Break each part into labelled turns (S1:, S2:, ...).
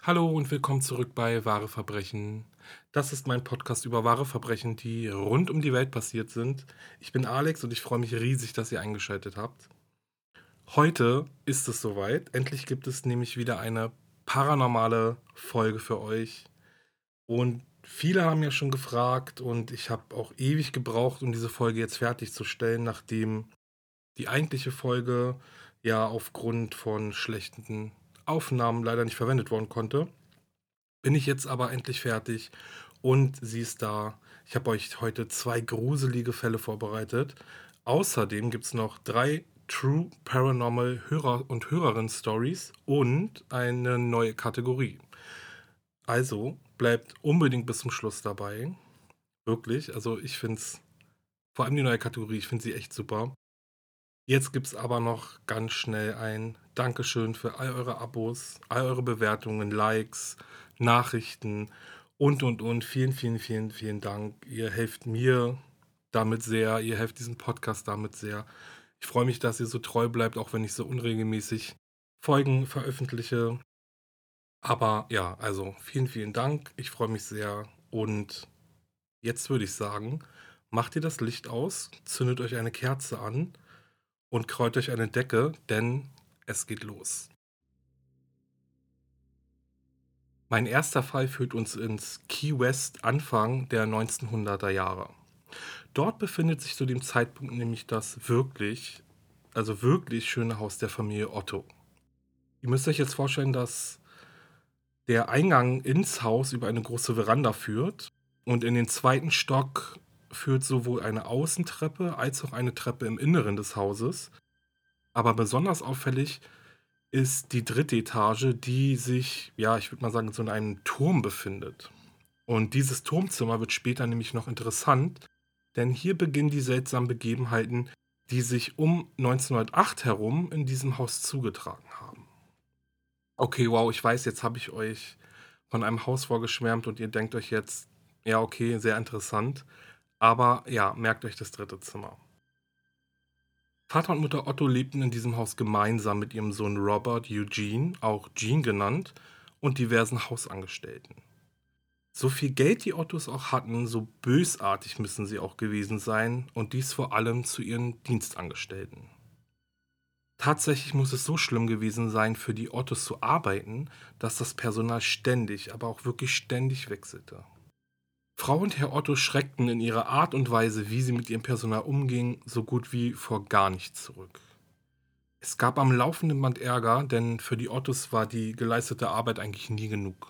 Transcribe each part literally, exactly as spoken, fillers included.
S1: Hallo und willkommen zurück bei Wahre Verbrechen. Das ist mein Podcast über wahre Verbrechen, die rund um die Welt passiert sind. Ich bin Alex und ich freue mich riesig, dass ihr eingeschaltet habt. Heute ist es soweit. Endlich gibt es nämlich wieder eine paranormale Folge für euch. Und viele haben ja schon gefragt und ich habe auch ewig gebraucht, um diese Folge jetzt fertigzustellen, nachdem die eigentliche Folge ja aufgrund von schlechten Aufnahmen leider nicht verwendet worden konnte. Bin ich jetzt aber endlich fertig und sie ist da. Ich habe euch heute zwei gruselige Fälle vorbereitet. Außerdem gibt es noch drei True Paranormal Hörer und Hörerinnen-Stories und eine neue Kategorie. Also bleibt unbedingt bis zum Schluss dabei. Wirklich. Also ich finde es, vor allem die neue Kategorie, ich finde sie echt super. Jetzt gibt es aber noch ganz schnell ein Dankeschön für all eure Abos, all eure Bewertungen, Likes, Nachrichten und, und, und. Vielen, vielen, vielen, vielen Dank. Ihr helft mir damit sehr. Ihr helft diesem Podcast damit sehr. Ich freue mich, dass ihr so treu bleibt, auch wenn ich so unregelmäßig Folgen veröffentliche. Aber ja, also vielen, vielen Dank. Ich freue mich sehr. Und jetzt würde ich sagen, macht ihr das Licht aus, zündet euch eine Kerze an und kreut euch eine Decke, denn es geht los. Mein erster Fall führt uns ins Key West Anfang der neunzehnhunderter Jahre. Dort befindet sich zu dem Zeitpunkt nämlich das wirklich, also wirklich schöne Haus der Familie Otto. Ihr müsst euch jetzt vorstellen, dass der Eingang ins Haus über eine große Veranda führt und in den zweiten Stock führt sowohl eine Außentreppe als auch eine Treppe im Inneren des Hauses. Aber besonders auffällig ist die dritte Etage, die sich, ja, ich würde mal sagen, so in einem Turm befindet. Und dieses Turmzimmer wird später nämlich noch interessant, denn hier beginnen die seltsamen Begebenheiten, die sich um neunzehnhundertacht herum in diesem Haus zugetragen haben. Okay, wow, ich weiß, jetzt habe ich euch von einem Haus vorgeschwärmt und ihr denkt euch jetzt, ja, okay, sehr interessant. Aber ja, merkt euch das dritte Zimmer. Vater und Mutter Otto lebten in diesem Haus gemeinsam mit ihrem Sohn Robert Eugene, auch Gene genannt, und diversen Hausangestellten. So viel Geld die Ottos auch hatten, so bösartig müssen sie auch gewesen sein, und dies vor allem zu ihren Dienstangestellten. Tatsächlich muss es so schlimm gewesen sein, für die Ottos zu arbeiten, dass das Personal ständig, aber auch wirklich ständig wechselte. Frau und Herr Otto schreckten in ihrer Art und Weise, wie sie mit ihrem Personal umgingen, so gut wie vor gar nichts zurück. Es gab am laufenden Band Ärger, denn für die Ottos war die geleistete Arbeit eigentlich nie genug.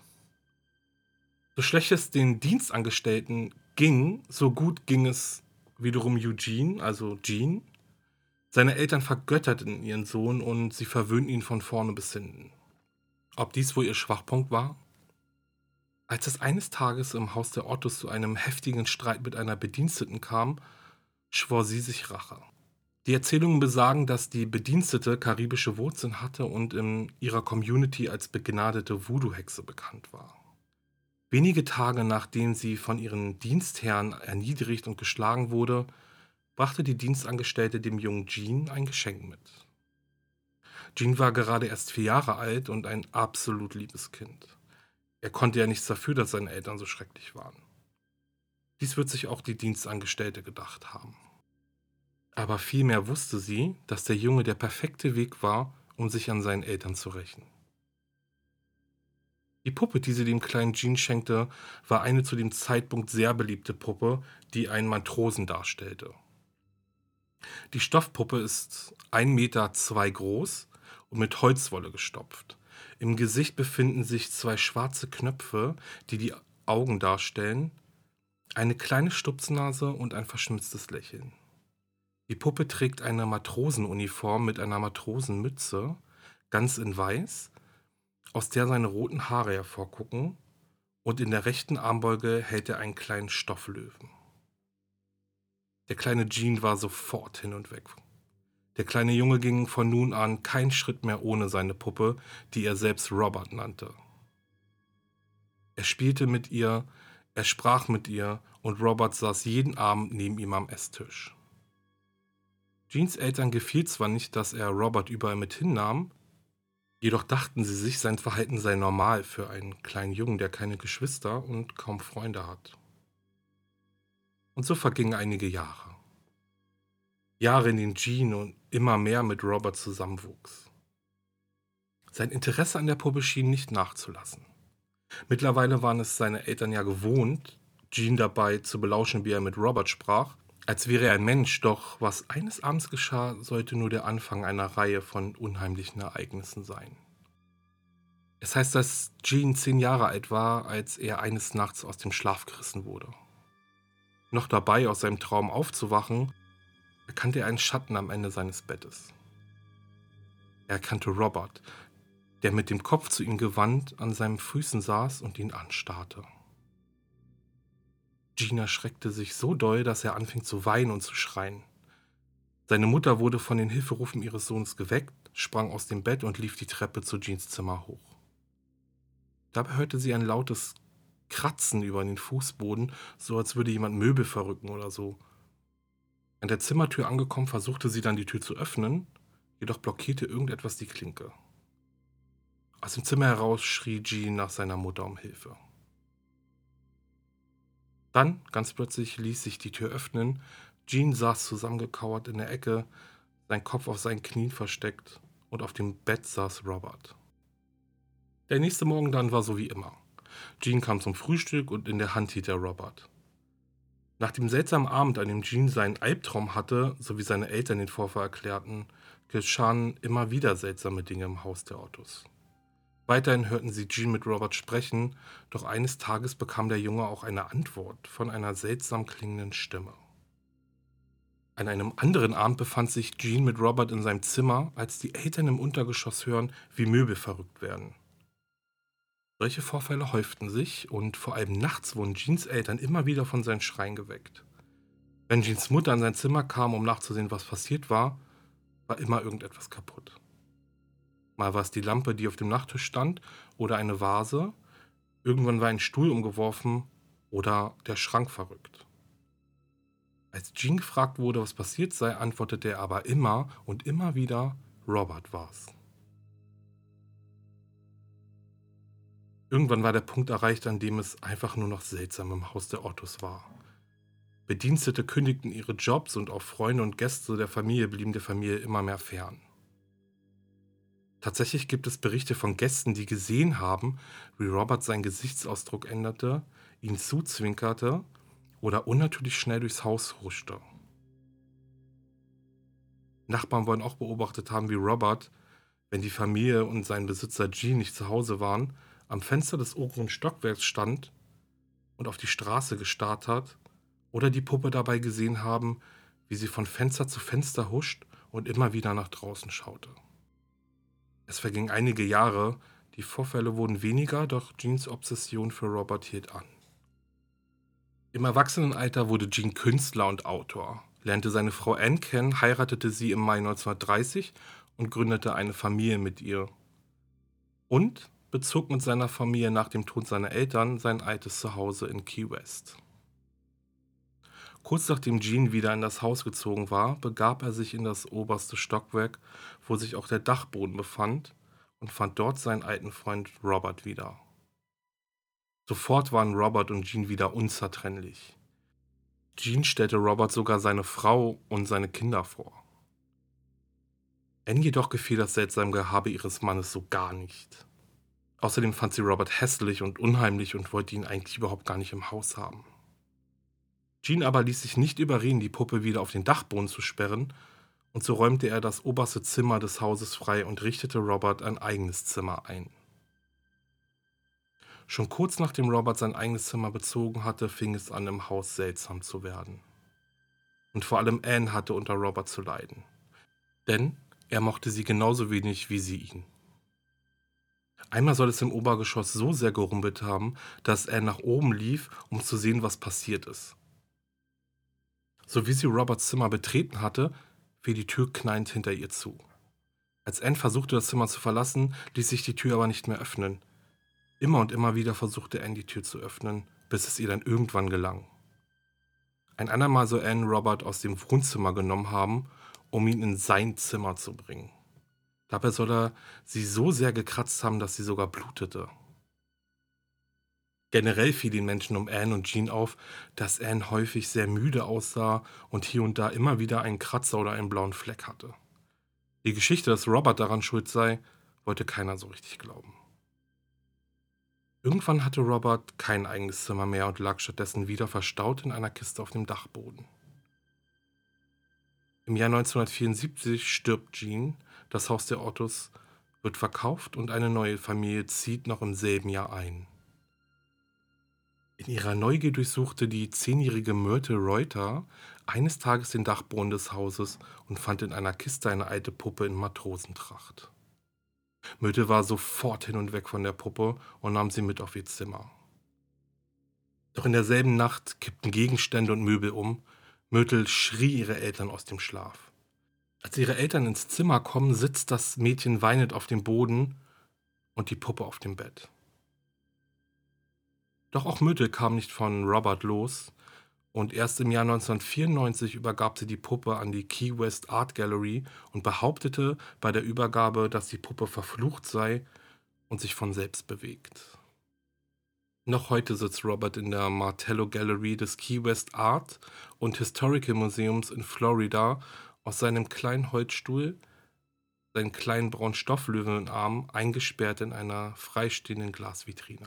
S1: So schlecht es den Dienstangestellten ging, so gut ging es wiederum Eugene, also Gene. Seine Eltern vergötterten ihren Sohn und sie verwöhnten ihn von vorne bis hinten. Ob dies wohl ihr Schwachpunkt war? Als es eines Tages im Haus der Ottos zu einem heftigen Streit mit einer Bediensteten kam, schwor sie sich Rache. Die Erzählungen besagen, dass die Bedienstete karibische Wurzeln hatte und in ihrer Community als begnadete Voodoo-Hexe bekannt war. Wenige Tage nachdem sie von ihren Dienstherren erniedrigt und geschlagen wurde, brachte die Dienstangestellte dem jungen Gene ein Geschenk mit. Gene war gerade erst vier Jahre alt und ein absolut liebes Kind. Er konnte ja nichts dafür, dass seine Eltern so schrecklich waren. Dies wird sich auch die Dienstangestellte gedacht haben. Aber vielmehr wusste sie, dass der Junge der perfekte Weg war, um sich an seinen Eltern zu rächen. Die Puppe, die sie dem kleinen Gene schenkte, war eine zu dem Zeitpunkt sehr beliebte Puppe, die einen Matrosen darstellte. Die Stoffpuppe ist ein Meter zwei groß und mit Holzwolle gestopft. Im Gesicht befinden sich zwei schwarze Knöpfe, die die Augen darstellen, eine kleine Stupsnase und ein verschmitztes Lächeln. Die Puppe trägt eine Matrosenuniform mit einer Matrosenmütze, ganz in weiß, aus der seine roten Haare hervorgucken, und in der rechten Armbeuge hält er einen kleinen Stofflöwen. Der kleine Gene war sofort hin und weg. Der kleine Junge ging von nun an keinen Schritt mehr ohne seine Puppe, die er selbst Robert nannte. Er spielte mit ihr, er sprach mit ihr und Robert saß jeden Abend neben ihm am Esstisch. Jeans Eltern gefiel zwar nicht, dass er Robert überall mit hinnahm, Jedoch dachten sie sich, sein Verhalten sei normal für einen kleinen Jungen, der keine Geschwister und kaum Freunde hat. Und so vergingen einige Jahre. Jahre, in denen Gene und immer mehr mit Robert zusammenwuchs. Sein Interesse an der Puppe schien nicht nachzulassen. Mittlerweile waren es seine Eltern ja gewohnt, Gene dabei zu belauschen, wie er mit Robert sprach, als wäre er ein Mensch, doch was eines Abends geschah, sollte nur der Anfang einer Reihe von unheimlichen Ereignissen sein. Es heißt, dass Gene zehn Jahre alt war, als er eines Nachts aus dem Schlaf gerissen wurde. Noch dabei, aus seinem Traum aufzuwachen, erkannte er einen Schatten am Ende seines Bettes. Er erkannte Robert, der mit dem Kopf zu ihm gewandt an seinen Füßen saß und ihn anstarrte. Gene erschreckte sich so doll, dass er anfing zu weinen und zu schreien. Seine Mutter wurde von den Hilferufen ihres Sohnes geweckt, sprang aus dem Bett und lief die Treppe zu Genes Zimmer hoch. Dabei hörte sie ein lautes Kratzen über den Fußboden, so als würde jemand Möbel verrücken oder so. An der Zimmertür angekommen, versuchte sie dann die Tür zu öffnen, jedoch blockierte irgendetwas die Klinke. Aus dem Zimmer heraus schrie Gene nach seiner Mutter um Hilfe. Dann, ganz plötzlich, ließ sich die Tür öffnen. Gene saß zusammengekauert in der Ecke, sein Kopf auf seinen Knien versteckt, und auf dem Bett saß Robert. Der nächste Morgen dann war so wie immer. Gene kam zum Frühstück und in der Hand hielt er Robert. Nach dem seltsamen Abend, an dem Gene seinen Albtraum hatte, so wie seine Eltern den Vorfall erklärten, geschahen immer wieder seltsame Dinge im Haus der Ottos. Weiterhin hörten sie Gene mit Robert sprechen, doch eines Tages bekam der Junge auch eine Antwort von einer seltsam klingenden Stimme. An einem anderen Abend befand sich Gene mit Robert in seinem Zimmer, als die Eltern im Untergeschoss hören, wie Möbel verrückt werden. Solche Vorfälle häuften sich und vor allem nachts wurden Genes Eltern immer wieder von seinen Schreien geweckt. Wenn Genes Mutter in sein Zimmer kam, um nachzusehen, was passiert war, war immer irgendetwas kaputt. Mal war es die Lampe, die auf dem Nachttisch stand, oder eine Vase. Irgendwann war ein Stuhl umgeworfen oder der Schrank verrückt. Als Gene gefragt wurde, was passiert sei, antwortete er aber immer und immer wieder, Robert war's. Irgendwann war der Punkt erreicht, an dem es einfach nur noch seltsam im Haus der Ottos war. Bedienstete kündigten ihre Jobs und auch Freunde und Gäste der Familie blieben der Familie immer mehr fern. Tatsächlich gibt es Berichte von Gästen, die gesehen haben, wie Robert seinen Gesichtsausdruck änderte, ihn zuzwinkerte oder unnatürlich schnell durchs Haus huschte. Nachbarn wollen auch beobachtet haben, wie Robert, wenn die Familie und sein Besitzer Gene nicht zu Hause waren, am Fenster des oberen Stockwerks stand und auf die Straße gestarrt hat, oder die Puppe dabei gesehen haben, wie sie von Fenster zu Fenster huscht und immer wieder nach draußen schaute. Es vergingen einige Jahre, die Vorfälle wurden weniger, doch Genes Obsession für Robert hielt an. Im Erwachsenenalter wurde Gene Künstler und Autor, lernte seine Frau Anne kennen, heiratete sie im Mai neunzehnhundertdreißig und gründete eine Familie mit ihr. Und bezog mit seiner Familie nach dem Tod seiner Eltern sein altes Zuhause in Key West. Kurz nachdem Gene wieder in das Haus gezogen war, begab er sich in das oberste Stockwerk, wo sich auch der Dachboden befand, und fand dort seinen alten Freund Robert wieder. Sofort waren Robert und Gene wieder unzertrennlich. Gene stellte Robert sogar seine Frau und seine Kinder vor. Anne jedoch gefiel das seltsame Gehabe ihres Mannes so gar nicht. Außerdem fand sie Robert hässlich und unheimlich und wollte ihn eigentlich überhaupt gar nicht im Haus haben. Gene aber ließ sich nicht überreden, die Puppe wieder auf den Dachboden zu sperren, und so räumte er das oberste Zimmer des Hauses frei und richtete Robert ein eigenes Zimmer ein. Schon kurz nachdem Robert sein eigenes Zimmer bezogen hatte, fing es an, im Haus seltsam zu werden. Und vor allem Anne hatte unter Robert zu leiden. Denn er mochte sie genauso wenig wie sie ihn. Einmal soll es im Obergeschoss so sehr gerumpelt haben, dass Anne nach oben lief, um zu sehen, was passiert ist. So wie sie Roberts Zimmer betreten hatte, fiel die Tür knallend hinter ihr zu. Als Anne versuchte, das Zimmer zu verlassen, ließ sich die Tür aber nicht mehr öffnen. Immer und immer wieder versuchte Anne, die Tür zu öffnen, bis es ihr dann irgendwann gelang. Ein andermal soll Anne Robert aus dem Wohnzimmer genommen haben, um ihn in sein Zimmer zu bringen. Dabei soll er sie so sehr gekratzt haben, dass sie sogar blutete. Generell fiel den Menschen um Anne und Jean auf, dass Anne häufig sehr müde aussah und hier und da immer wieder einen Kratzer oder einen blauen Fleck hatte. Die Geschichte, dass Robert daran schuld sei, wollte keiner so richtig glauben. Irgendwann hatte Robert kein eigenes Zimmer mehr und lag stattdessen wieder verstaut in einer Kiste auf dem Dachboden. Im Jahr neunzehnhundertvierundsiebzig stirbt Jean, das Haus der Ottos wird verkauft und eine neue Familie zieht noch im selben Jahr ein. In ihrer Neugier durchsuchte die zehnjährige Myrtle Reuter eines Tages den Dachboden des Hauses und fand in einer Kiste eine alte Puppe in Matrosentracht. Myrtle war sofort hin und weg von der Puppe und nahm sie mit auf ihr Zimmer. Doch in derselben Nacht kippten Gegenstände und Möbel um. Myrtle schrie ihre Eltern aus dem Schlaf. Als ihre Eltern ins Zimmer kommen, sitzt das Mädchen weinend auf dem Boden und die Puppe auf dem Bett. Doch auch Myrtle kam nicht von Robert los und erst im Jahr neunzehnhundertvierundneunzig übergab sie die Puppe an die Key West Art Gallery und behauptete bei der Übergabe, dass die Puppe verflucht sei und sich von selbst bewegt. Noch heute sitzt Robert in der Martello Gallery des Key West Art und Historical Museums in Florida auf seinem kleinen Holzstuhl, seinen kleinen braunen Stofflöwen im Arm, eingesperrt in einer freistehenden Glasvitrine.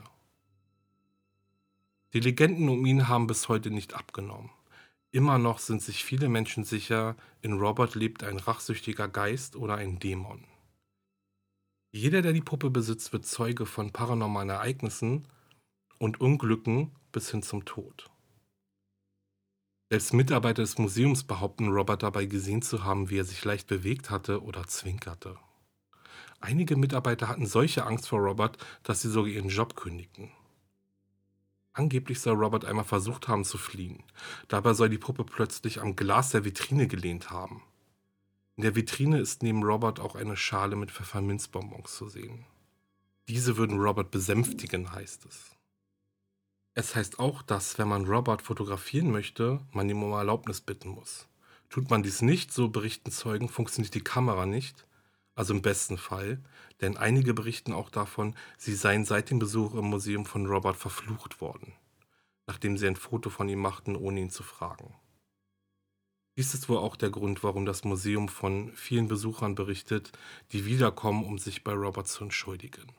S1: Die Legenden um ihn haben bis heute nicht abgenommen. Immer noch sind sich viele Menschen sicher, in Robert lebt ein rachsüchtiger Geist oder ein Dämon. Jeder, der die Puppe besitzt, wird Zeuge von paranormalen Ereignissen und Unglücken bis hin zum Tod. Selbst Mitarbeiter des Museums behaupten, Robert dabei gesehen zu haben, wie er sich leicht bewegt hatte oder zwinkerte. Einige Mitarbeiter hatten solche Angst vor Robert, dass sie sogar ihren Job kündigten. Angeblich soll Robert einmal versucht haben zu fliehen. Dabei soll die Puppe plötzlich am Glas der Vitrine gelehnt haben. In der Vitrine ist neben Robert auch eine Schale mit Pfefferminzbonbons zu sehen. Diese würden Robert besänftigen, heißt es. Es heißt auch, dass, wenn man Robert fotografieren möchte, man ihm um Erlaubnis bitten muss. Tut man dies nicht, so berichten Zeugen, funktioniert die Kamera nicht, also im besten Fall, denn einige berichten auch davon, sie seien seit dem Besuch im Museum von Robert verflucht worden, nachdem sie ein Foto von ihm machten, ohne ihn zu fragen. Dies ist wohl auch der Grund, warum das Museum von vielen Besuchern berichtet, die wiederkommen, um sich bei Robert zu entschuldigen.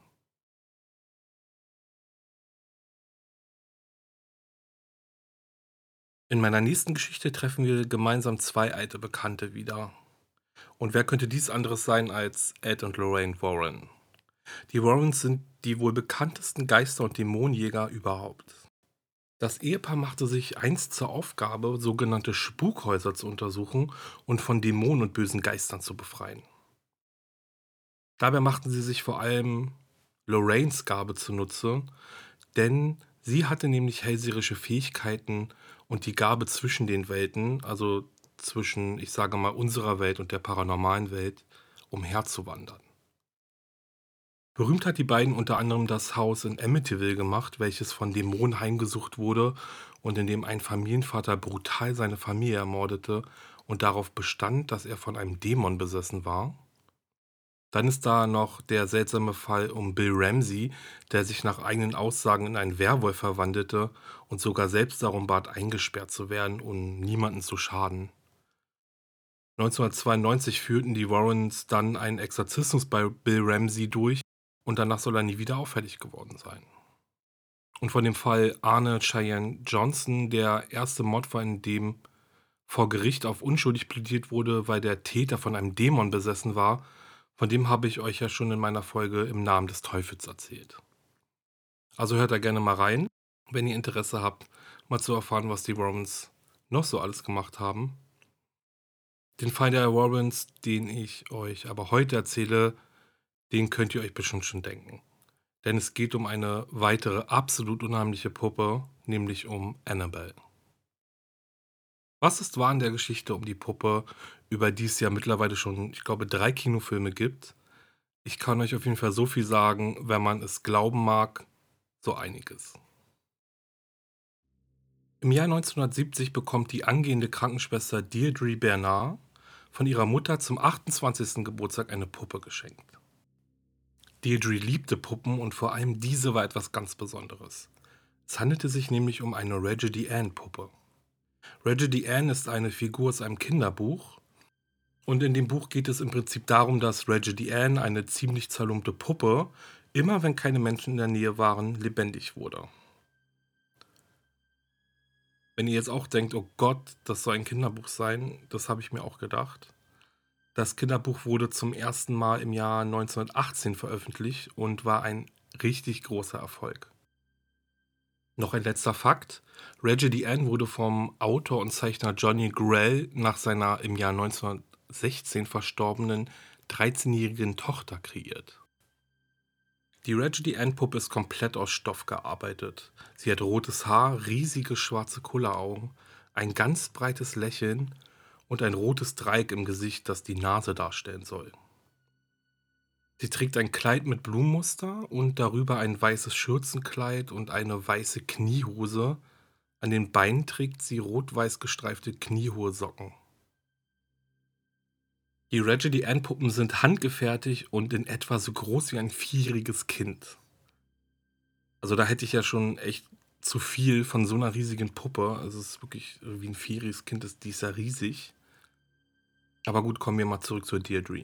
S1: In meiner nächsten Geschichte treffen wir gemeinsam zwei alte Bekannte wieder. Und wer könnte dies anderes sein als Ed und Lorraine Warren? Die Warrens sind die wohl bekanntesten Geister- und Dämonenjäger überhaupt. Das Ehepaar machte sich einst zur Aufgabe, sogenannte Spukhäuser zu untersuchen und von Dämonen und bösen Geistern zu befreien. Dabei machten sie sich vor allem Lorraines Gabe zunutze, denn sie hatte nämlich hellseherische Fähigkeiten und die Gabe zwischen den Welten, also zwischen, ich sage mal, unserer Welt und der paranormalen Welt, umherzuwandern. Berühmt hat die beiden unter anderem das Haus in Amityville gemacht, welches von Dämonen heimgesucht wurde und in dem ein Familienvater brutal seine Familie ermordete und darauf bestand, dass er von einem Dämon besessen war. Dann ist da noch der seltsame Fall um Bill Ramsey, der sich nach eigenen Aussagen in einen Werwolf verwandelte und sogar selbst darum bat, eingesperrt zu werden, um niemanden zu schaden. neunzehnhundertzweiundneunzig führten die Warrens dann einen Exorzismus bei Bill Ramsey durch und danach soll er nie wieder auffällig geworden sein. Und von dem Fall Arne Cheyenne Johnson, der erste Mordfall, in dem vor Gericht auf unschuldig plädiert wurde, weil der Täter von einem Dämon besessen war, von dem habe ich euch ja schon in meiner Folge im Namen des Teufels erzählt. Also hört da gerne mal rein, wenn ihr Interesse habt, mal zu erfahren, was die Warrens noch so alles gemacht haben. Den Fall der Warrens, den ich euch aber heute erzähle, den könnt ihr euch bestimmt schon denken. Denn es geht um eine weitere absolut unheimliche Puppe, nämlich um Annabelle. Was ist wahr an der Geschichte um die Puppe, über die es ja mittlerweile schon, ich glaube, drei Kinofilme gibt? Ich kann euch auf jeden Fall so viel sagen, wenn man es glauben mag, so einiges. Im Jahr neunzehnhundertsiebzig bekommt die angehende Krankenschwester Deirdre Bernard von ihrer Mutter zum achtundzwanzigsten Geburtstag eine Puppe geschenkt. Deirdre liebte Puppen und vor allem diese war etwas ganz Besonderes. Es handelte sich nämlich um eine Raggedy Ann-Puppe. Raggedy Ann ist eine Figur aus einem Kinderbuch und in dem Buch geht es im Prinzip darum, dass Raggedy Ann, eine ziemlich zerlumpte Puppe, immer wenn keine Menschen in der Nähe waren, lebendig wurde. Wenn ihr jetzt auch denkt, oh Gott, das soll ein Kinderbuch sein, das habe ich mir auch gedacht. Das Kinderbuch wurde zum ersten Mal im Jahr neunzehnhundertachtzehn veröffentlicht und war ein richtig großer Erfolg. Noch ein letzter Fakt: Raggedy Ann wurde vom Autor und Zeichner Johnny Grell nach seiner im Jahr neunzehnhundertsechzehn verstorbenen dreizehnjährigen Tochter kreiert. Die Raggedy Ann-Puppe ist komplett aus Stoff gearbeitet. Sie hat rotes Haar, riesige schwarze Kulleraugen, ein ganz breites Lächeln und ein rotes Dreieck im Gesicht, das die Nase darstellen soll. Sie trägt ein Kleid mit Blumenmuster und darüber ein weißes Schürzenkleid und eine weiße Kniehose. An den Beinen trägt sie rot-weiß gestreifte kniehohe Socken. Die Raggedy Ann-Puppen sind handgefertigt und in etwa so groß wie ein vierjähriges Kind. Also da hätte ich ja schon echt zu viel von so einer riesigen Puppe. Also es ist wirklich äh, wie ein vierjähriges Kind, ist, die ist ja riesig. Aber gut, kommen wir mal zurück zur Deirdre.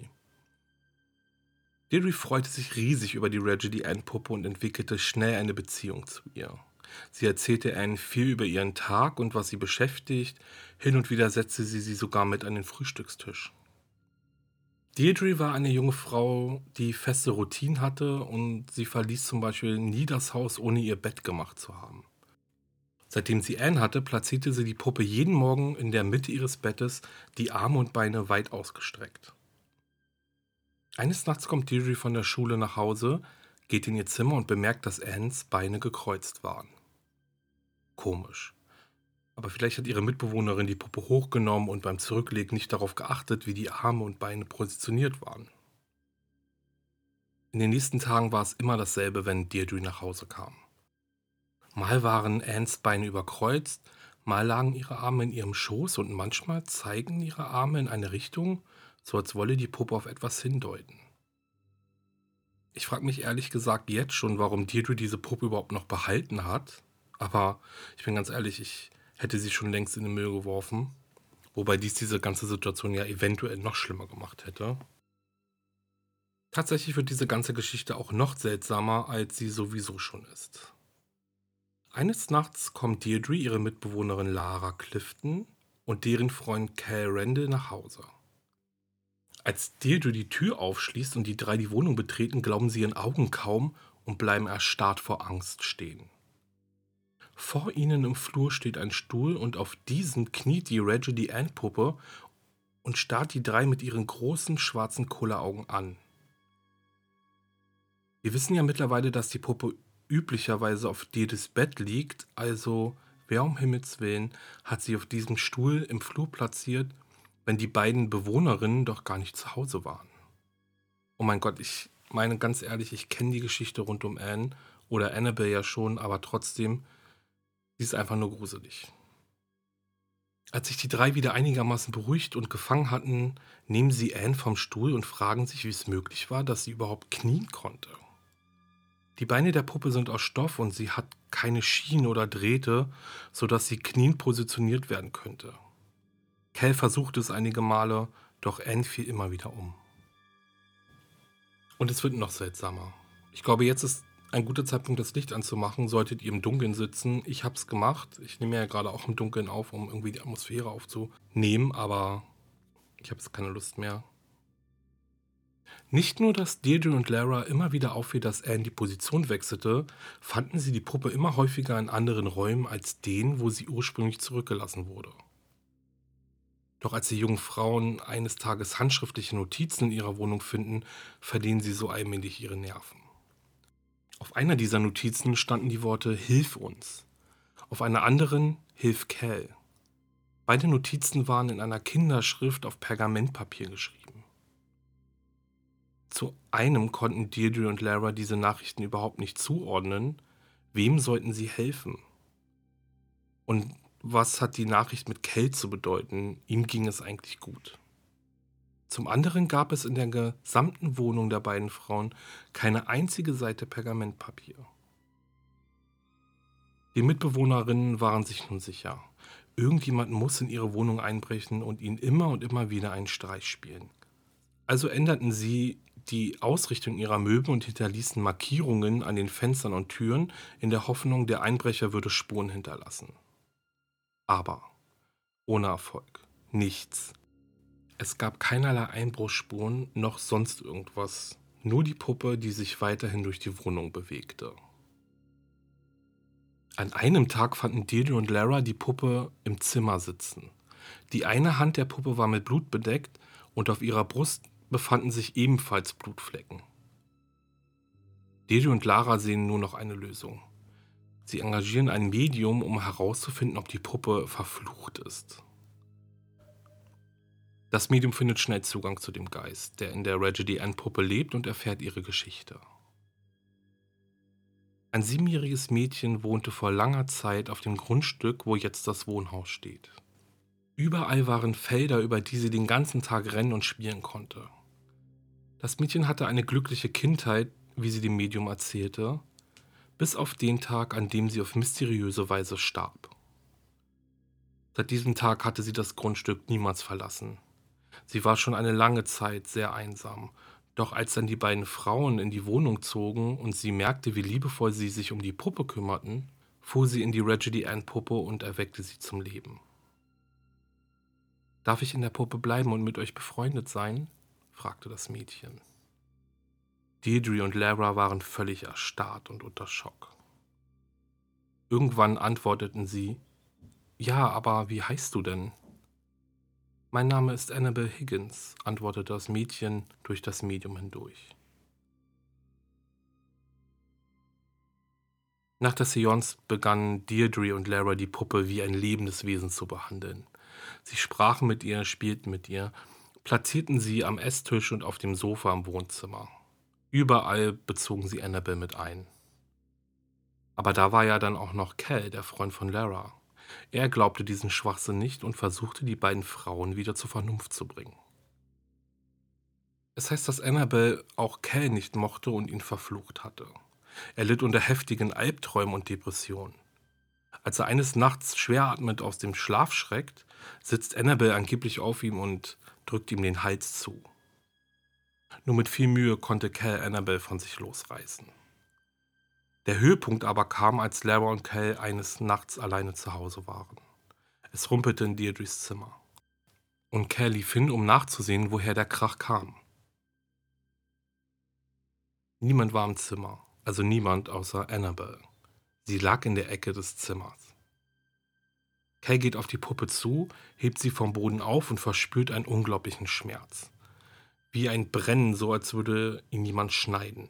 S1: Deirdre freute sich riesig über die Raggedy Ann-Puppe und entwickelte schnell eine Beziehung zu ihr. Sie erzählte Ann viel über ihren Tag und was sie beschäftigt. Hin und wieder setzte sie sie sogar mit an den Frühstückstisch. Deirdre war eine junge Frau, die feste Routinen hatte und sie verließ zum Beispiel nie das Haus, ohne ihr Bett gemacht zu haben. Seitdem sie Ann hatte, platzierte sie die Puppe jeden Morgen in der Mitte ihres Bettes, die Arme und Beine weit ausgestreckt. Eines Nachts kommt Deirdre von der Schule nach Hause, geht in ihr Zimmer und bemerkt, dass Anns Beine gekreuzt waren. Komisch. Aber vielleicht hat ihre Mitbewohnerin die Puppe hochgenommen und beim Zurücklegen nicht darauf geachtet, wie die Arme und Beine positioniert waren. In den nächsten Tagen war es immer dasselbe, wenn Deirdre nach Hause kam. Mal waren Anns Beine überkreuzt, mal lagen ihre Arme in ihrem Schoß und manchmal zeigen ihre Arme in eine Richtung, so als wolle die Puppe auf etwas hindeuten. Ich frage mich ehrlich gesagt jetzt schon, warum Deirdre diese Puppe überhaupt noch behalten hat. Aber ich bin ganz ehrlich, ich hätte sie schon längst in den Müll geworfen. Wobei dies diese ganze Situation ja eventuell noch schlimmer gemacht hätte. Tatsächlich wird diese ganze Geschichte auch noch seltsamer, als sie sowieso schon ist. Eines Nachts kommt Deirdre, ihre Mitbewohnerin Lara Clifton und deren Freund Cal Randall nach Hause. Als Deirdre die Tür aufschließt und die drei die Wohnung betreten, glauben sie ihren Augen kaum und bleiben erstarrt vor Angst stehen. Vor ihnen im Flur steht ein Stuhl und auf diesen kniet die Raggedy Ann-Puppe und starrt die drei mit ihren großen schwarzen Kulleraugen an. Wir wissen ja mittlerweile, dass die Puppe üblicherweise auf Deirdres Bett liegt, also wer um Himmels Willen hat sie auf diesem Stuhl im Flur platziert, wenn die beiden Bewohnerinnen doch gar nicht zu Hause waren. Oh mein Gott, ich meine ganz ehrlich, ich kenne die Geschichte rund um Anne oder Annabelle ja schon, aber trotzdem, sie ist einfach nur gruselig. Als sich die drei wieder einigermaßen beruhigt und gefangen hatten, nehmen sie Anne vom Stuhl und fragen sich, wie es möglich war, dass sie überhaupt knien konnte. Die Beine der Puppe sind aus Stoff und sie hat keine Schienen oder Drähte, sodass sie knien positioniert werden könnte. Cal versucht es einige Male, doch Anne fiel immer wieder um. Und es wird noch seltsamer. Ich glaube, jetzt ist ein guter Zeitpunkt, das Licht anzumachen. Solltet ihr im Dunkeln sitzen. Ich habe es gemacht. Ich nehme ja gerade auch im Dunkeln auf, um irgendwie die Atmosphäre aufzunehmen, aber ich habe jetzt keine Lust mehr. Nicht nur, dass Deirdre und Lara immer wieder auffiel, dass Anne die Position wechselte, fanden sie die Puppe immer häufiger in anderen Räumen als den, wo sie ursprünglich zurückgelassen wurde. Doch als die jungen Frauen eines Tages handschriftliche Notizen in ihrer Wohnung finden, verlieren sie so allmählich ihre Nerven. Auf einer dieser Notizen standen die Worte „Hilf uns“, auf einer anderen „Hilf Cal“. Beide Notizen waren in einer Kinderschrift auf Pergamentpapier geschrieben. Zu einem konnten Deirdre und Lara diese Nachrichten überhaupt nicht zuordnen. Wem sollten sie helfen? Und was hat die Nachricht mit Cal zu bedeuten? Ihm ging es eigentlich gut. Zum anderen gab es in der gesamten Wohnung der beiden Frauen keine einzige Seite Pergamentpapier. Die Mitbewohnerinnen waren sich nun sicher. Irgendjemand muss in ihre Wohnung einbrechen und ihnen immer und immer wieder einen Streich spielen. Also änderten sie die Ausrichtung ihrer Möbel und hinterließen Markierungen an den Fenstern und Türen in der Hoffnung, der Einbrecher würde Spuren hinterlassen. Aber ohne Erfolg. Nichts. Es gab keinerlei Einbruchsspuren noch sonst irgendwas. Nur die Puppe, die sich weiterhin durch die Wohnung bewegte. An einem Tag fanden Deirdre und Lara die Puppe im Zimmer sitzen. Die eine Hand der Puppe war mit Blut bedeckt und auf ihrer Brust befanden sich ebenfalls Blutflecken. Deirdre und Lara sehen nur noch eine Lösung. Sie engagieren ein Medium, um herauszufinden, ob die Puppe verflucht ist. Das Medium findet schnell Zugang zu dem Geist, der in der Raggedy Ann-Puppe lebt, und erfährt ihre Geschichte. Ein siebenjähriges Mädchen wohnte vor langer Zeit auf dem Grundstück, wo jetzt das Wohnhaus steht. Überall waren Felder, über die sie den ganzen Tag rennen und spielen konnte. Das Mädchen hatte eine glückliche Kindheit, wie sie dem Medium erzählte, bis auf den Tag, an dem sie auf mysteriöse Weise starb. Seit diesem Tag hatte sie das Grundstück niemals verlassen. Sie war schon eine lange Zeit sehr einsam, doch als dann die beiden Frauen in die Wohnung zogen und sie merkte, wie liebevoll sie sich um die Puppe kümmerten, fuhr sie in die Raggedy Ann-Puppe und erweckte sie zum Leben. »Darf ich in der Puppe bleiben und mit euch befreundet sein?« fragte das Mädchen. Deirdre und Lara waren völlig erstarrt und unter Schock. Irgendwann antworteten sie: »Ja, aber wie heißt du denn?« »Mein Name ist Annabel Higgins«, antwortete das Mädchen durch das Medium hindurch. Nach der Seance begannen Deirdre und Lara die Puppe wie ein lebendes Wesen zu behandeln. Sie sprachen mit ihr, spielten mit ihr, platzierten sie am Esstisch und auf dem Sofa im Wohnzimmer. Überall bezogen sie Annabel mit ein. Aber da war ja dann auch noch Cal, der Freund von Lara. Er glaubte diesen Schwachsinn nicht und versuchte, die beiden Frauen wieder zur Vernunft zu bringen. Es heißt, dass Annabel auch Cal nicht mochte und ihn verflucht hatte. Er litt unter heftigen Albträumen und Depressionen. Als er eines Nachts schweratmend aus dem Schlaf schreckt, sitzt Annabel angeblich auf ihm und drückt ihm den Hals zu. Nur mit viel Mühe konnte Cal Annabel von sich losreißen. Der Höhepunkt aber kam, als Lara und Cal eines Nachts alleine zu Hause waren. Es rumpelte in Deirdres Zimmer. Und Cal lief hin, um nachzusehen, woher der Krach kam. Niemand war im Zimmer, also niemand außer Annabel. Sie lag in der Ecke des Zimmers. Cal geht auf die Puppe zu, hebt sie vom Boden auf und verspürt einen unglaublichen Schmerz. Wie ein Brennen, so als würde ihn jemand schneiden.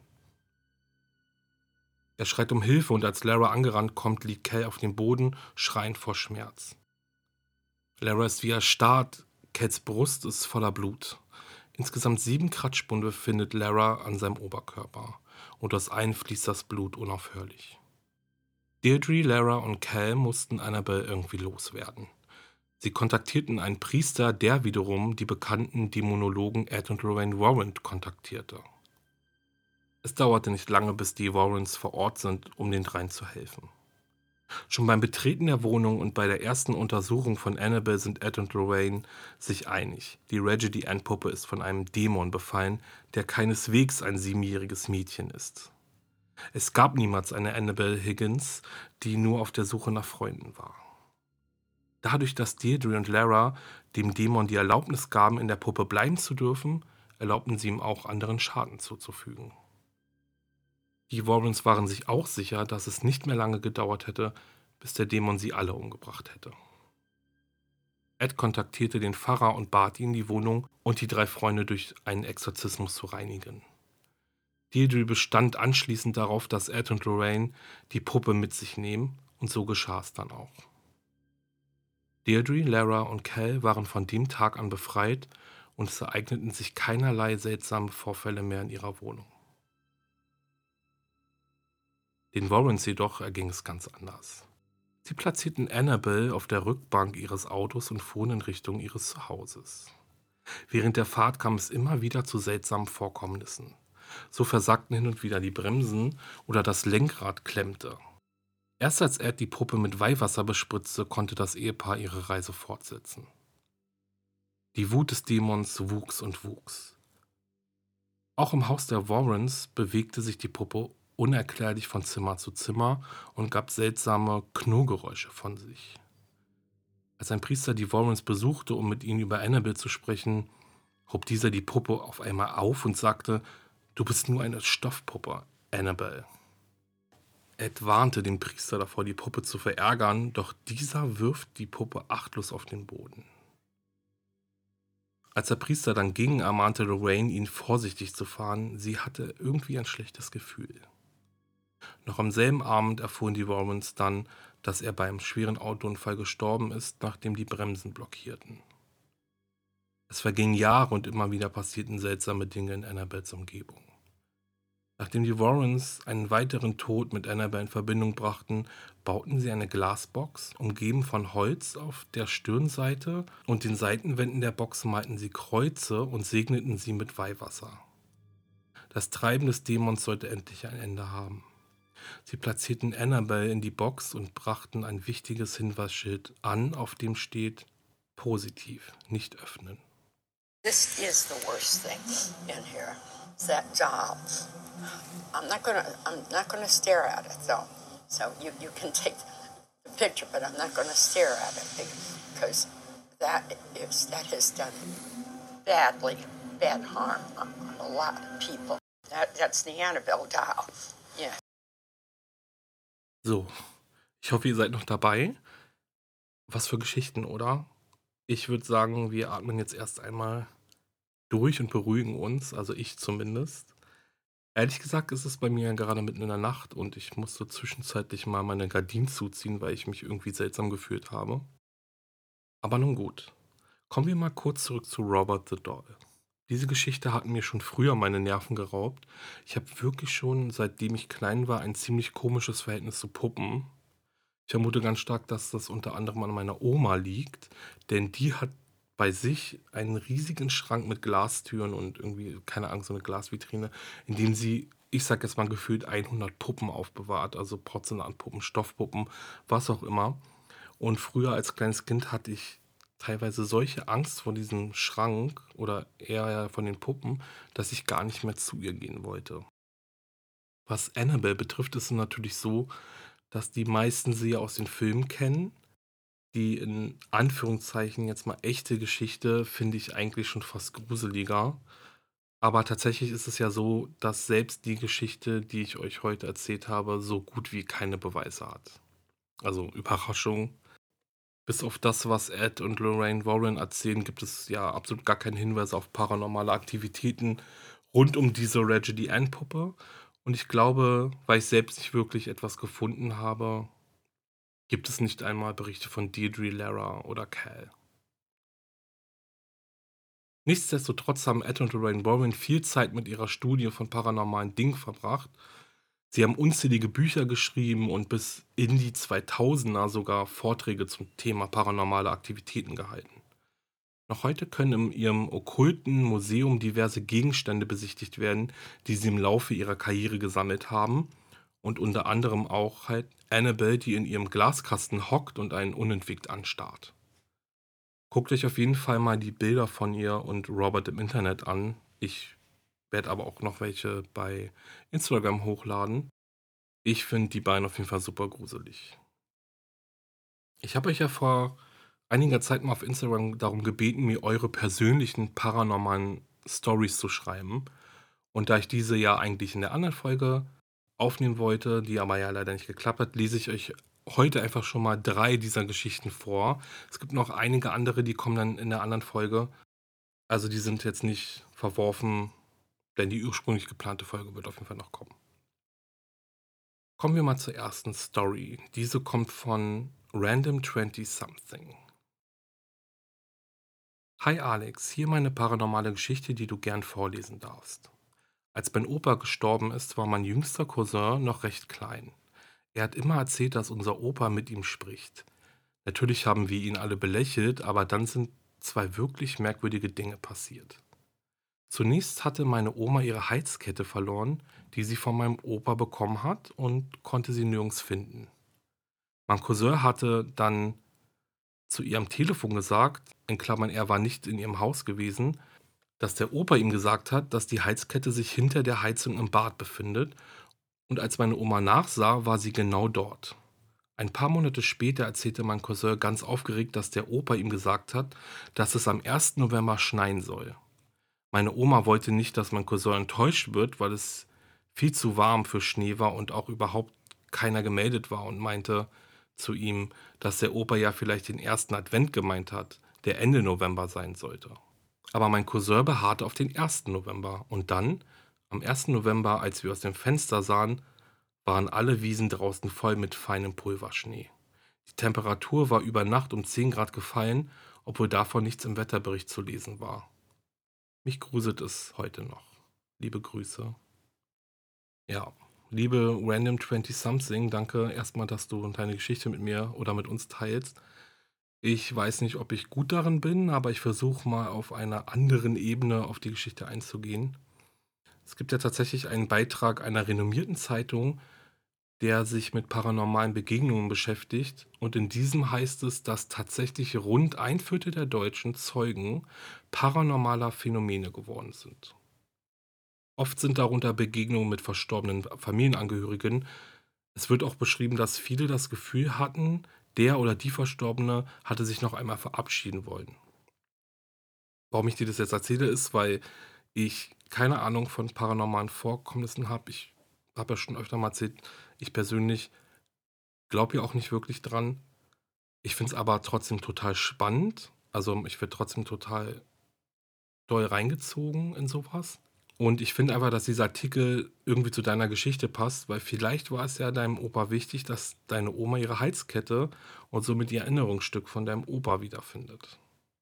S1: Er schreit um Hilfe und als Lara angerannt kommt, liegt Cal auf dem Boden, schreiend vor Schmerz. Lara ist wie erstarrt, Cals Brust ist voller Blut. Insgesamt sieben Kratzspunde findet Lara an seinem Oberkörper und aus allen fließt das Blut unaufhörlich. Deirdre, Lara und Cal mussten Annabel irgendwie loswerden. Sie kontaktierten einen Priester, der wiederum die bekannten Dämonologen Ed und Lorraine Warren kontaktierte. Es dauerte nicht lange, bis die Warrens vor Ort sind, um den dreien zu helfen. Schon beim Betreten der Wohnung und bei der ersten Untersuchung von Annabel sind Ed und Lorraine sich einig. Die Raggedy Ann-Puppe ist von einem Dämon befallen, der keineswegs ein siebenjähriges Mädchen ist. Es gab niemals eine Annabel Higgins, die nur auf der Suche nach Freunden war. Dadurch, dass Deirdre und Lara dem Dämon die Erlaubnis gaben, in der Puppe bleiben zu dürfen, erlaubten sie ihm auch, anderen Schaden zuzufügen. Die Warrens waren sich auch sicher, dass es nicht mehr lange gedauert hätte, bis der Dämon sie alle umgebracht hätte. Ed kontaktierte den Pfarrer und bat ihn, die Wohnung und die drei Freunde durch einen Exorzismus zu reinigen. Deirdre bestand anschließend darauf, dass Ed und Lorraine die Puppe mit sich nehmen, und so geschah es dann auch. Deirdre, Lara und Cal waren von dem Tag an befreit und es ereigneten sich keinerlei seltsame Vorfälle mehr in ihrer Wohnung. Den Warrens jedoch erging es ganz anders. Sie platzierten Annabel auf der Rückbank ihres Autos und fuhren in Richtung ihres Zuhauses. Während der Fahrt kam es immer wieder zu seltsamen Vorkommnissen. So versagten hin und wieder die Bremsen oder das Lenkrad klemmte. Erst als Ed die Puppe mit Weihwasser bespritzte, konnte das Ehepaar ihre Reise fortsetzen. Die Wut des Dämons wuchs und wuchs. Auch im Haus der Warrens bewegte sich die Puppe unerklärlich von Zimmer zu Zimmer und gab seltsame Knurrgeräusche von sich. Als ein Priester die Warrens besuchte, um mit ihnen über Annabelle zu sprechen, hob dieser die Puppe auf einmal auf und sagte: „Du bist nur eine Stoffpuppe, Annabelle." Ed warnte den Priester davor, die Puppe zu verärgern, doch dieser wirft die Puppe achtlos auf den Boden. Als der Priester dann ging, ermahnte Lorraine, ihn vorsichtig zu fahren. Sie hatte irgendwie ein schlechtes Gefühl. Noch am selben Abend erfuhren die Warrens dann, dass er beim schweren Autounfall gestorben ist, nachdem die Bremsen blockierten. Es vergingen Jahre und immer wieder passierten seltsame Dinge in Annabelles Umgebung. Nachdem die Warrens einen weiteren Tod mit Annabelle in Verbindung brachten, bauten sie eine Glasbox, umgeben von Holz auf der Stirnseite, und den Seitenwänden der Box malten sie Kreuze und segneten sie mit Weihwasser. Das Treiben des Dämons sollte endlich ein Ende haben. Sie platzierten Annabelle in die Box und brachten ein wichtiges Hinweisschild an, auf dem steht: Positiv, nicht öffnen.
S2: This is the worst thing in here. It's that doll. I'm not gonna. I'm not gonna stare at it though. So you, you can take the picture, but I'm not gonna stare at it because that is that has done badly bad harm on, on a lot of people. That that's the Annabelle doll. Yeah.
S1: So, ich hoffe, ihr seid noch dabei. Was für Geschichten, oder? Ich würde sagen, wir atmen jetzt erst einmal durch und beruhigen uns, also ich zumindest. Ehrlich gesagt ist es bei mir gerade mitten in der Nacht und ich musste zwischenzeitlich mal meine Gardinen zuziehen, weil ich mich irgendwie seltsam gefühlt habe. Aber nun gut. Kommen wir mal kurz zurück zu Robert the Doll. Diese Geschichte hat mir schon früher meine Nerven geraubt. Ich habe wirklich schon, seitdem ich klein war, ein ziemlich komisches Verhältnis zu Puppen. Ich vermute ganz stark, dass das unter anderem an meiner Oma liegt, denn die hat bei sich einen riesigen Schrank mit Glastüren und irgendwie, keine Ahnung, so eine Glasvitrine, in dem sie, ich sag jetzt mal gefühlt hundert Puppen aufbewahrt, also Porzellanpuppen, Stoffpuppen, was auch immer. Und früher als kleines Kind hatte ich teilweise solche Angst vor diesem Schrank oder eher ja von den Puppen, dass ich gar nicht mehr zu ihr gehen wollte. Was Annabelle betrifft, ist es natürlich so, dass die meisten sie ja aus den Filmen kennen. Die in Anführungszeichen jetzt mal echte Geschichte finde ich eigentlich schon fast gruseliger. Aber tatsächlich ist es ja so, dass selbst die Geschichte, die ich euch heute erzählt habe, so gut wie keine Beweise hat. Also Überraschung. Bis auf das, was Ed und Lorraine Warren erzählen, gibt es ja absolut gar keinen Hinweis auf paranormale Aktivitäten rund um diese Raggedy Ann-Puppe. Und ich glaube, weil ich selbst nicht wirklich etwas gefunden habe, gibt es nicht einmal Berichte von Deirdre, Lara oder Cal. Nichtsdestotrotz haben Ed und Lorraine Warren viel Zeit mit ihrer Studie von paranormalen Dingen verbracht. Sie haben unzählige Bücher geschrieben und bis in die zweitausender sogar Vorträge zum Thema paranormale Aktivitäten gehalten. Noch heute können in ihrem okkulten Museum diverse Gegenstände besichtigt werden, die sie im Laufe ihrer Karriere gesammelt haben, und unter anderem auch halt Annabelle, die in ihrem Glaskasten hockt und einen unentwegt anstarrt. Guckt euch auf jeden Fall mal die Bilder von ihr und Robert im Internet an. Ich werde aber auch noch welche bei Instagram hochladen. Ich finde die beiden auf jeden Fall super gruselig. Ich habe euch ja vor einiger Zeit mal auf Instagram darum gebeten, mir eure persönlichen paranormalen Stories zu schreiben. Und da ich diese ja eigentlich in der anderen Folge aufnehmen wollte, die aber ja leider nicht geklappt hat, lese ich euch heute einfach schon mal drei dieser Geschichten vor. Es gibt noch einige andere, die kommen dann in der anderen Folge. Also die sind jetzt nicht verworfen, denn die ursprünglich geplante Folge wird auf jeden Fall noch kommen. Kommen wir mal zur ersten Story. Diese kommt von Random zwanzig Something. Hi Alex, hier meine paranormale Geschichte, die du gern vorlesen darfst. Als mein Opa gestorben ist, war mein jüngster Cousin noch recht klein. Er hat immer erzählt, dass unser Opa mit ihm spricht. Natürlich haben wir ihn alle belächelt, aber dann sind zwei wirklich merkwürdige Dinge passiert. Zunächst hatte meine Oma ihre Halskette verloren, die sie von meinem Opa bekommen hat und konnte sie nirgends finden. Mein Cousin hatte dann zu ihr am Telefon gesagt, in Klammern, er war nicht in ihrem Haus gewesen, dass der Opa ihm gesagt hat, dass die Halskette sich hinter der Heizung im Bad befindet, und als meine Oma nachsah, war sie genau dort. Ein paar Monate später erzählte mein Cousin ganz aufgeregt, dass der Opa ihm gesagt hat, dass es am ersten November schneien soll. Meine Oma wollte nicht, dass mein Cousin enttäuscht wird, weil es viel zu warm für Schnee war und auch überhaupt keiner gemeldet war, und meinte zu ihm, dass der Opa ja vielleicht den ersten Advent gemeint hat, der Ende November sein sollte. Aber mein Cousin beharrte auf den ersten November, und dann, am ersten November, als wir aus dem Fenster sahen, waren alle Wiesen draußen voll mit feinem Pulverschnee. Die Temperatur war über Nacht um zehn Grad gefallen, obwohl davon nichts im Wetterbericht zu lesen war. Mich gruselt es heute noch. Liebe Grüße. Ja, liebe Random zwanzig Something, danke erstmal, dass du deine Geschichte mit mir oder mit uns teilst. Ich weiß nicht, ob ich gut darin bin, aber ich versuche mal auf einer anderen Ebene auf die Geschichte einzugehen. Es gibt ja tatsächlich einen Beitrag einer renommierten Zeitung, der sich mit paranormalen Begegnungen beschäftigt, und in diesem heißt es, dass tatsächlich rund ein Viertel der Deutschen Zeugen paranormaler Phänomene geworden sind. Oft sind darunter Begegnungen mit verstorbenen Familienangehörigen. Es wird auch beschrieben, dass viele das Gefühl hatten, der oder die Verstorbene hatte sich noch einmal verabschieden wollen. Warum ich dir das jetzt erzähle, ist, weil ich keine Ahnung von paranormalen Vorkommnissen habe. Ich habe ja schon öfter mal erzählt, ich persönlich glaube ja auch nicht wirklich dran. Ich finde es aber trotzdem total spannend. Also, ich werde trotzdem total doll reingezogen in sowas. Und ich finde einfach, dass dieser Artikel irgendwie zu deiner Geschichte passt, weil vielleicht war es ja deinem Opa wichtig, dass deine Oma ihre Halskette und somit ihr Erinnerungsstück von deinem Opa wiederfindet.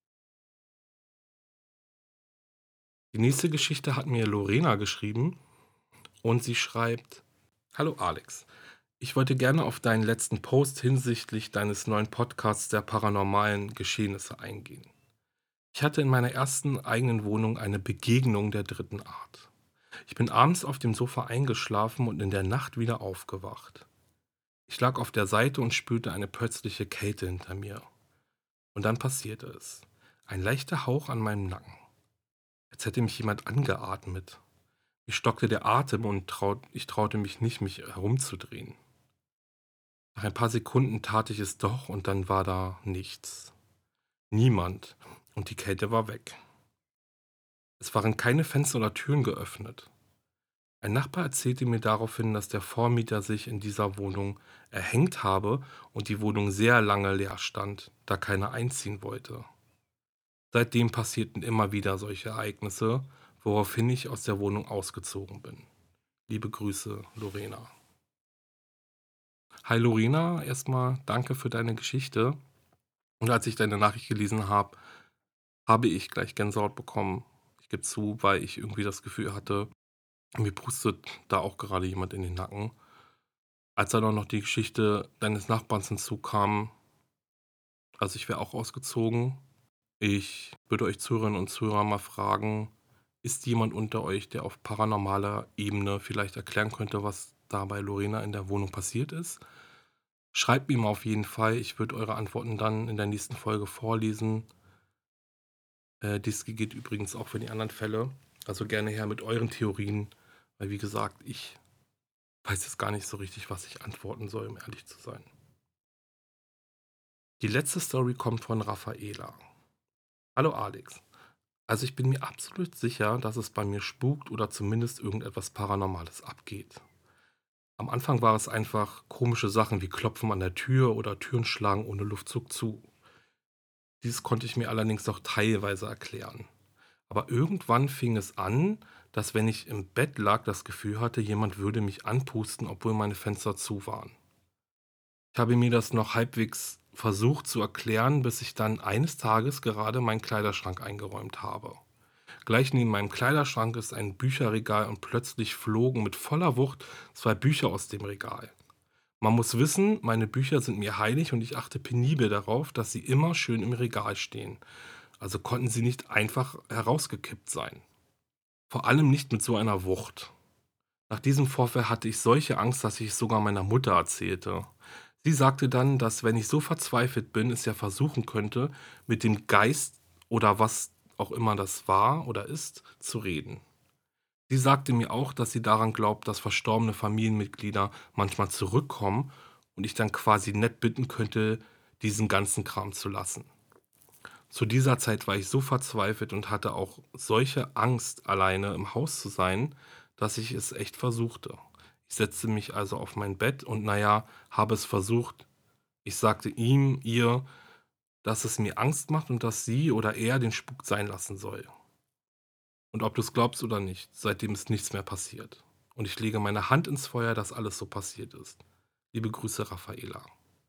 S1: Die nächste Geschichte hat mir Lorena geschrieben, und sie schreibt: Hallo Alex, ich wollte gerne auf deinen letzten Post hinsichtlich deines neuen Podcasts der paranormalen Geschehnisse eingehen. Ich hatte in meiner ersten eigenen Wohnung eine Begegnung der dritten Art. Ich bin abends auf dem Sofa eingeschlafen und in der Nacht wieder aufgewacht. Ich lag auf der Seite und spürte eine plötzliche Kälte hinter mir. Und dann passierte es. Ein leichter Hauch an meinem Nacken. Als hätte mich jemand angeatmet. Mir stockte der Atem und traut, ich traute mich nicht, mich herumzudrehen. Nach ein paar Sekunden tat ich es doch, und dann war da nichts. Niemand, und die Kälte war weg. Es waren keine Fenster oder Türen geöffnet. Ein Nachbar erzählte mir daraufhin, dass der Vormieter sich in dieser Wohnung erhängt habe und die Wohnung sehr lange leer stand, da keiner einziehen wollte. Seitdem passierten immer wieder solche Ereignisse, woraufhin ich aus der Wohnung ausgezogen bin. Liebe Grüße, Lorena. Hi Lorena, erstmal danke für deine Geschichte. Und als ich deine Nachricht gelesen habe, habe ich gleich Gänsehaut bekommen. Ich gebe zu, weil ich irgendwie das Gefühl hatte, mir pustet da auch gerade jemand in den Nacken. Als dann auch noch die Geschichte deines Nachbarns hinzukam, also ich wäre auch ausgezogen. Ich würde euch Zuhörerinnen und Zuhörer mal fragen, ist jemand unter euch, der auf paranormaler Ebene vielleicht erklären könnte, was da bei Lorena in der Wohnung passiert ist? Schreibt mir mal auf jeden Fall. Ich würde eure Antworten dann in der nächsten Folge vorlesen. Äh, dies geht übrigens auch für die anderen Fälle. Also gerne her mit euren Theorien, weil wie gesagt, ich weiß jetzt gar nicht so richtig, was ich antworten soll, um ehrlich zu sein. Die letzte Story kommt von Raffaela. Hallo Alex. Also ich bin mir absolut sicher, dass es bei mir spukt oder zumindest irgendetwas Paranormales abgeht. Am Anfang war es einfach komische Sachen wie Klopfen an der Tür oder Türen schlagen ohne Luftzug zu. Dies konnte ich mir allerdings noch teilweise erklären. Aber irgendwann fing es an, dass, wenn ich im Bett lag, das Gefühl hatte, jemand würde mich anpusten, obwohl meine Fenster zu waren. Ich habe mir das noch halbwegs versucht zu erklären, bis ich dann eines Tages gerade meinen Kleiderschrank eingeräumt habe. Gleich neben meinem Kleiderschrank ist ein Bücherregal, und plötzlich flogen mit voller Wucht zwei Bücher aus dem Regal. Man muss wissen, meine Bücher sind mir heilig und ich achte penibel darauf, dass sie immer schön im Regal stehen. Also konnten sie nicht einfach herausgekippt sein. Vor allem nicht mit so einer Wucht. Nach diesem Vorfall hatte ich solche Angst, dass ich es sogar meiner Mutter erzählte. Sie sagte dann, dass wenn ich so verzweifelt bin, es ja versuchen könnte, mit dem Geist oder was auch immer das war oder ist, zu reden. Sie sagte mir auch, dass sie daran glaubt, dass verstorbene Familienmitglieder manchmal zurückkommen und ich dann quasi nett bitten könnte, diesen ganzen Kram zu lassen. Zu dieser Zeit war ich so verzweifelt und hatte auch solche Angst, alleine im Haus zu sein, dass ich es echt versuchte. Ich setzte mich also auf mein Bett und naja, habe es versucht. Ich sagte ihm, ihr, dass es mir Angst macht und dass sie oder er den Spuk sein lassen soll. Und ob du es glaubst oder nicht, seitdem ist nichts mehr passiert. Und ich lege meine Hand ins Feuer, dass alles so passiert ist. Liebe Grüße, Raffaela.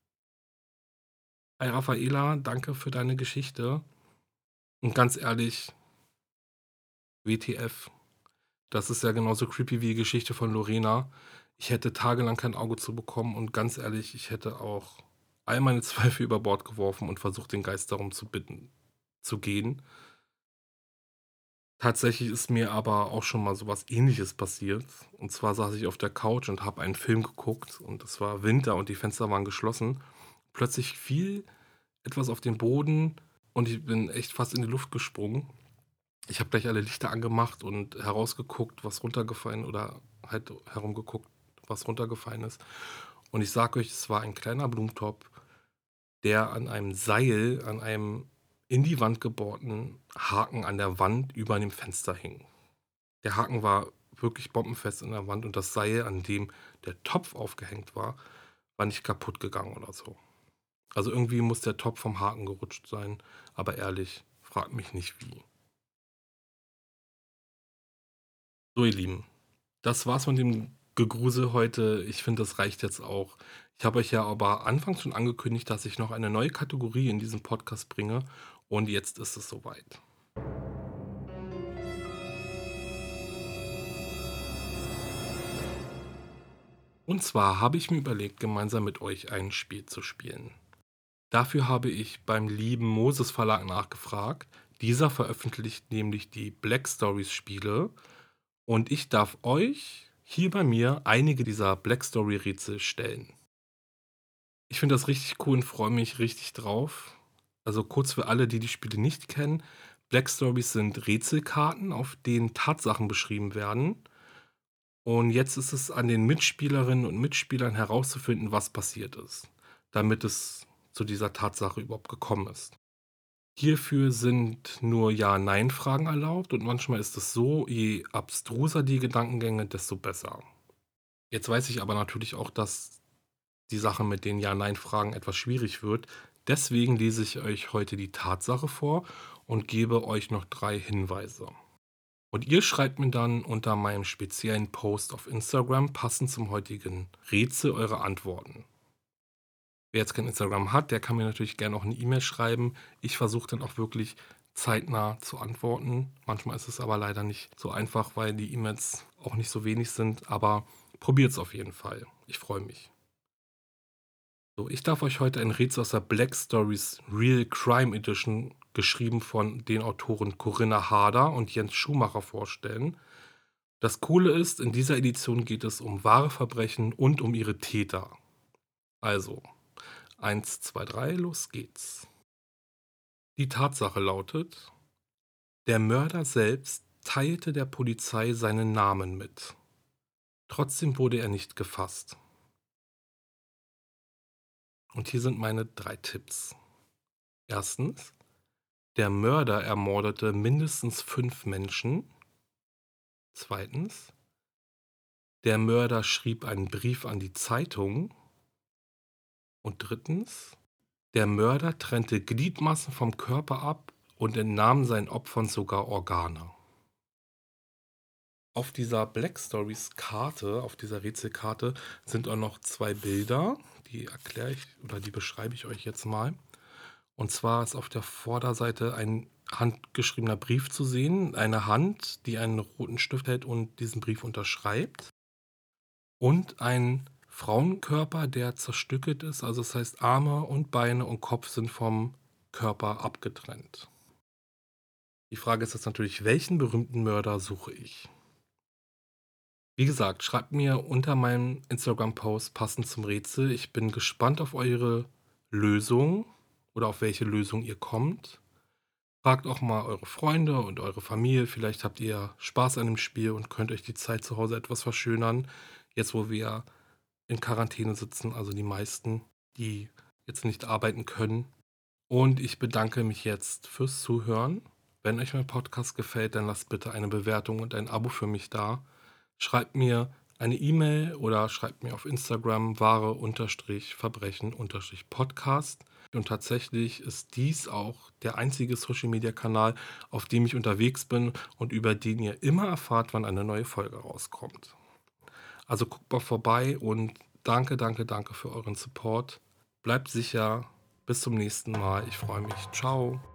S1: Hi Raffaela, danke für deine Geschichte. Und ganz ehrlich, W T F, das ist ja genauso creepy wie die Geschichte von Lorena. Ich hätte tagelang kein Auge zu bekommen und ganz ehrlich, ich hätte auch all meine Zweifel über Bord geworfen und versucht, den Geist darum zu bitten, zu gehen. Tatsächlich ist mir aber auch schon mal so was Ähnliches passiert. Und zwar saß ich auf der Couch und habe einen Film geguckt und es war Winter und die Fenster waren geschlossen. Plötzlich fiel etwas auf den Boden und ich bin echt fast in die Luft gesprungen. Ich habe gleich alle Lichter angemacht und herausgeguckt, was runtergefallen oder halt herumgeguckt, was runtergefallen ist. Und ich sage euch, es war ein kleiner Blumentopf, der an einem Seil, an einem in die Wand gebohrten Haken an der Wand über dem Fenster hing. Der Haken war wirklich bombenfest in der Wand und das Seil, an dem der Topf aufgehängt war, war nicht kaputt gegangen oder so. Also irgendwie muss der Topf vom Haken gerutscht sein, aber ehrlich, fragt mich nicht wie. So, ihr Lieben, das war's mit dem Gegrusel heute. Ich finde, das reicht jetzt auch. Ich habe euch ja aber anfangs schon angekündigt, dass ich noch eine neue Kategorie in diesem Podcast bringe und jetzt ist es soweit. Und zwar habe ich mir überlegt, gemeinsam mit euch ein Spiel zu spielen. Dafür habe ich beim lieben Moses Verlag nachgefragt. Dieser veröffentlicht nämlich die Black Stories Spiele und ich darf euch hier bei mir einige dieser Black Story Rätsel stellen. Ich finde das richtig cool und freue mich richtig drauf. Also kurz für alle, die die Spiele nicht kennen. Black Stories sind Rätselkarten, auf denen Tatsachen beschrieben werden. Und jetzt ist es an den Mitspielerinnen und Mitspielern herauszufinden, was passiert ist, damit es zu dieser Tatsache überhaupt gekommen ist. Hierfür sind nur Ja-Nein-Fragen erlaubt und manchmal ist es so, je abstruser die Gedankengänge, desto besser. Jetzt weiß ich aber natürlich auch, dass die Sache mit den Ja-Nein-Fragen etwas schwierig wird. Deswegen lese ich euch heute die Tatsache vor und gebe euch noch drei Hinweise. Und ihr schreibt mir dann unter meinem speziellen Post auf Instagram passend zum heutigen Rätsel eure Antworten. Wer jetzt kein Instagram hat, der kann mir natürlich gerne auch eine E-Mail schreiben. Ich versuche dann auch wirklich zeitnah zu antworten. Manchmal ist es aber leider nicht so einfach, weil die E-Mails auch nicht so wenig sind. Aber probiert es auf jeden Fall. Ich freue mich. So, ich darf euch heute ein Rätsel aus der Black Stories Real Crime Edition, geschrieben von den Autoren Corinna Harder und Jens Schumacher, vorstellen. Das Coole ist, in dieser Edition geht es um wahre Verbrechen und um ihre Täter. Also, eins, zwei, drei, los geht's. Die Tatsache lautet: Der Mörder selbst teilte der Polizei seinen Namen mit. Trotzdem wurde er nicht gefasst. Und hier sind meine drei Tipps. Erstens: Der Mörder ermordete mindestens fünf Menschen. Zweitens: Der Mörder schrieb einen Brief an die Zeitung. Und drittens: Der Mörder trennte Gliedmaßen vom Körper ab und entnahm seinen Opfern sogar Organe. Auf dieser Black Stories Karte, auf dieser Rätselkarte, sind auch noch zwei Bilder, die erkläre ich oder die beschreibe ich euch jetzt mal. Und zwar ist auf der Vorderseite ein handgeschriebener Brief zu sehen, eine Hand, die einen roten Stift hält und diesen Brief unterschreibt. Und ein Frauenkörper, der zerstückelt ist, also das heißt Arme und Beine und Kopf sind vom Körper abgetrennt. Die Frage ist jetzt natürlich, welchen berühmten Mörder suche ich? Wie gesagt, schreibt mir unter meinem Instagram-Post passend zum Rätsel. Ich bin gespannt auf eure Lösung oder auf welche Lösung ihr kommt. Fragt auch mal eure Freunde und eure Familie. Vielleicht habt ihr ja Spaß an dem Spiel und könnt euch die Zeit zu Hause etwas verschönern. Jetzt, wo wir in Quarantäne sitzen, also die meisten, die jetzt nicht arbeiten können. Und ich bedanke mich jetzt fürs Zuhören. Wenn euch mein Podcast gefällt, dann lasst bitte eine Bewertung und ein Abo für mich da. Schreibt mir eine E-Mail oder schreibt mir auf Instagram wahre-verbrechen-podcast. Und tatsächlich ist dies auch der einzige Social-Media-Kanal, auf dem ich unterwegs bin und über den ihr immer erfahrt, wann eine neue Folge rauskommt. Also guckt mal vorbei und danke, danke, danke für euren Support. Bleibt sicher. Bis zum nächsten Mal. Ich freue mich. Ciao.